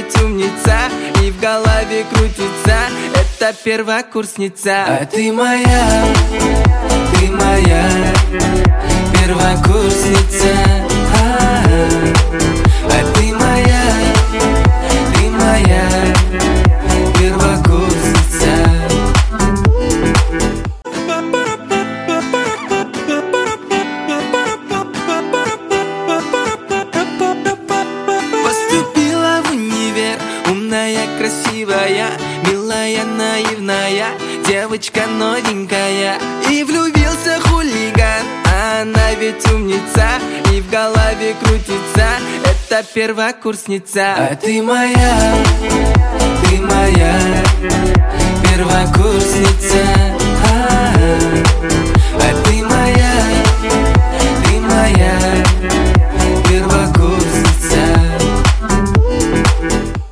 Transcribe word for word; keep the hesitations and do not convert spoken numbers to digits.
ведь умница, и в голове крутится, это первокурсница. А ты моя, ты моя первокурсница. А-а-а. А ты моя, ты моя первокурсница. Поступила в универ, умная, красивая, милая, наивная, девочка новенькая. И влюбился хулиган, а она ведь умница, и в голове крутится, это первокурсница. А ты моя, ты моя первокурсница.